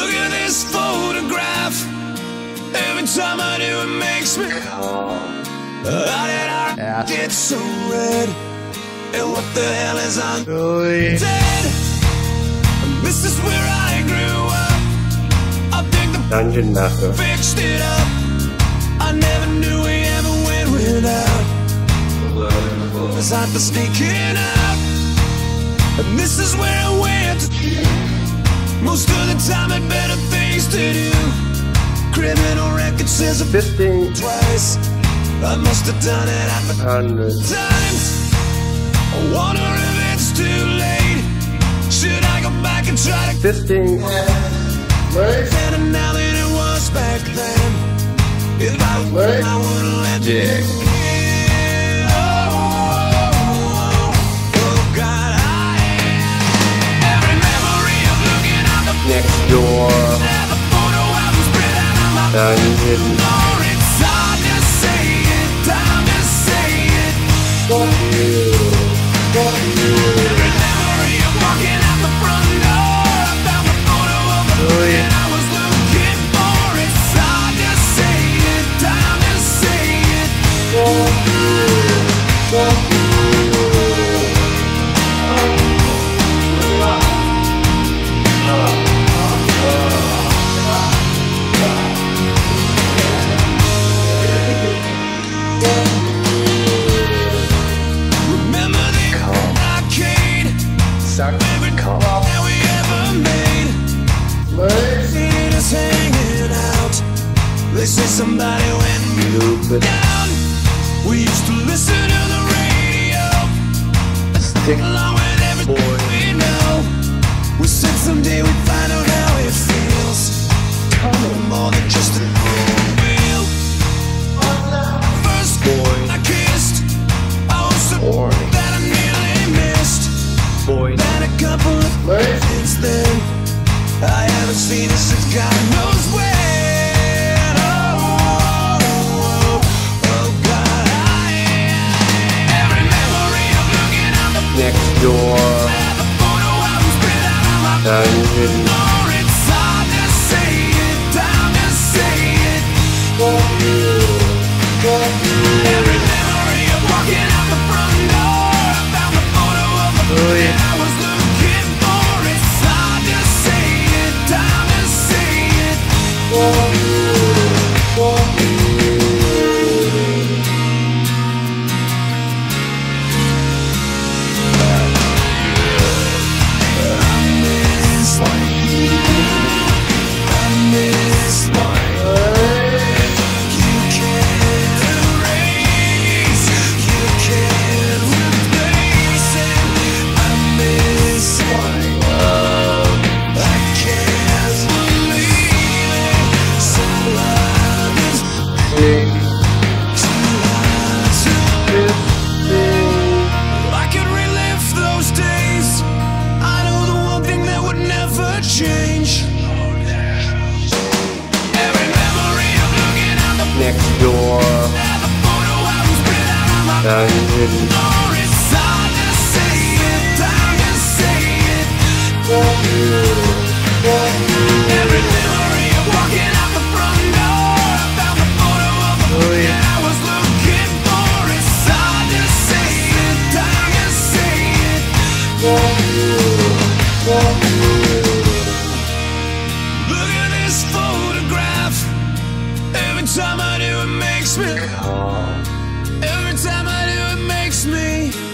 Look at this photograph. Every time I do, it makes me calm. How did I get so red? And what the hell is on dead? This is where I grew up. I think the Dungeon Master fixed it up. I never knew we ever went without. Cause I've been sneaking out. And this is where I went. Most of the time had better things to do. Criminal record says I've fisting twice. I must have done it 100 times. I wonder if it's too late. Should I go back and try to fisting better now than it was back then? If I would, I wouldn't let Dick. Next door Dungeon Fuck you. Fuck you. Every memory of walking out the front door. I found the photo of the man I was looking for. It's hard to say it, time to say it. Fuck you. Fuck you. Remember the arcade? Suck cock. That we ever made. Seen us hanging out. They say somebody went down. We used to listen to the radio Stick along with everything we know. We said someday we'd find out how it feels. More than just a wheel. First boy I kissed, I was so horny. that I nearly missed. Boy Had a couple of since then. I haven't seen it since God knows when. Oh God, every memory of looking out the next door the photo I was spread out on my Dungeon floor. It's hard to say it, time to say it. Fuck you. Fuck you. Every memory of walking out the front door. I found the photo of the man I was looking for. It's hard to say it, time to say it. Fuck you. Fuck you. I could relive those days. I know the one thing that would never change. Every memory of looking out the Next door photo I was spread out on my Dungeon floor. It's hard to say it, time to say it. Fuck you. Fuck you. Every memory of walking out the front door. I found the photo of the man I was looking for. It's hard to say it, time to say it. Fuck you. Fuck you. Look at this photograph. Every time I do, it makes me calm. Every time I do, it makes me